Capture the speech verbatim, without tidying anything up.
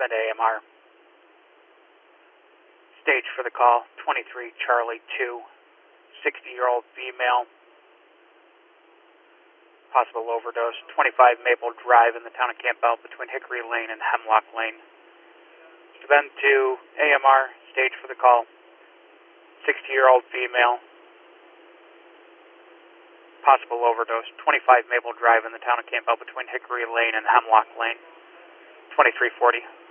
Bend A M R. Stage for the call, twenty-three Charlie two, sixty-year-old female. Possible overdose, twenty-five Maple Drive in the town of Campbell between Hickory Lane and Hemlock Lane. Bend to A M R, stage for the call, sixty-year-old female. Possible overdose, twenty-five Maple Drive in the town of Campbell between Hickory Lane and Hemlock Lane. twenty-three forty.